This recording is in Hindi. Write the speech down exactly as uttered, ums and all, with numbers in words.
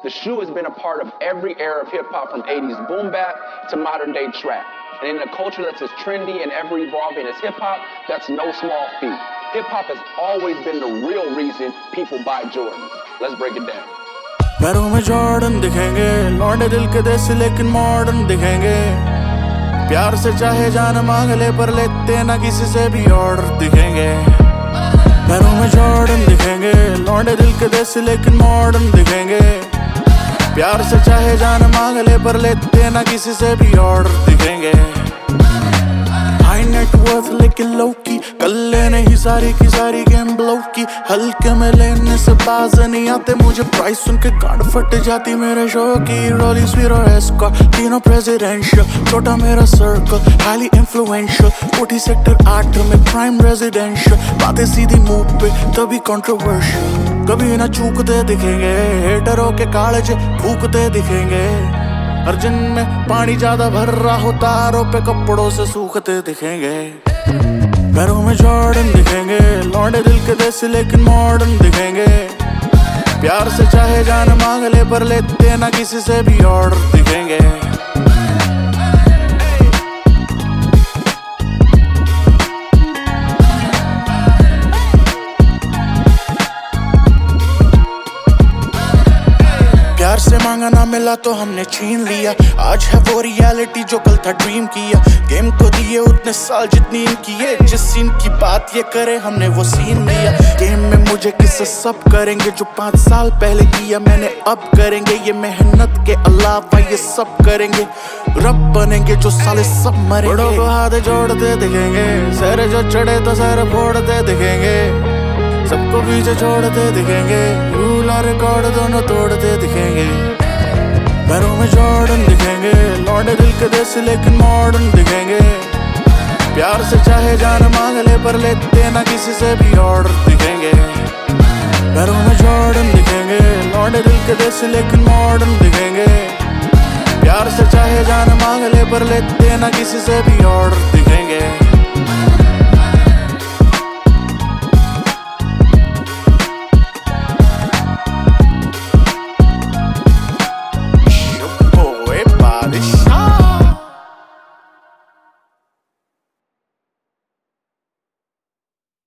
The shoe has been a part of every era of hip-hop, from eighties boom bap to modern-day trap. And in a culture that's as trendy and ever-evolving as hip-hop, that's no small feat. Hip-hop has always been the real reason people buy Jordans. Let's break it down. पैरों में जॉर्डन दिखेंगे, लौंडे दिल के देसी लेकिन मॉडर्न दिखेंगे। प्यार से चाहे जान मांग ले, पर लेते ना किसी से भी ऑर्डर दिखेंगे। पैरों में जॉर्डन दिखेंगे, लौंडे दिल के देसी लेकिन मॉडर्न दिखेंगे। प्यार से चाहे जान मांग ले, पर लेते ना किसी से भी ऑर्डर दिखेंगे। हाई नेटवर्थ लेकिन लो की, कल लेने ही सारी की सारी गेम ब्लो की। हल्के में लेने से बाज नहीं आते, मुझे प्राइस सुन के गांड फट जाती मेरे शो की। रोली स्वीरो एस्कॉर्ट, तीनों प्रेसिडेंशियल, छोटा मेरा सर्कल हाईली इन्फ्लुएंशियल। कोठी सेक्टर आठ में प्राइम रेजिडेंशियल, बातें सीधी मुंह पे तभी कंट्रोवर्शियल। कभी ना चूकते दिखेंगे, हेटरों के कालजे फूकते दिखेंगे। हर जिन में पानी ज्यादा भर रहा हो, तारों पे कपड़ों से सूखते दिखेंगे। पैरों में जॉर्डन दिखेंगे, लौंडे दिल के देसी लेकिन मॉडर्न दिखेंगे। प्यार से चाहे जान मांग ले, पर लेते ना किसी से भी ऑर्डर दिखेंगे। प्यार से मांगा ना मिला तो हमने छीन लिया। आज है वो रियलिटी जो कल था ड्रीम किया। गेम को दिए उतने साल जितनी इनकी है, जिस सीन की बात ये करे हमने वो सीन लिया। गेम में मुझे किससे सब करेंगे, जो पाँच साल पहले किया मैंने अब करेंगे। ये मेहनत के अलावा ये सब करेंगे, रब बनेंगे जो साले सब मरेंगे। बड़ों को हाथ जोड़ते दिखेंगे, सर जो चढ़े तो सर फोड़ते दिखेंगे। सबको पीछे छोड़ते दिखेंगे, रूल और रिकॉर्ड दोनों तोड़ते दिखेंगे। पैरों में जॉर्डन दिखेंगे, लौंडे दिल के देसी लेकिन मॉडर्न दिखेंगे। प्यार से चाहे जान मांग ले, पर लेते ना किसी से भी ऑर्डर दिखेंगे। पैरों में जॉर्डन दिखेंगे, लौंडे दिल के देसी लेकिन मॉडर्न दिखेंगे। प्यार से चाहे जान मांग ले, पर लेते ना किसी से भी ऑर्डर दिखेंगे।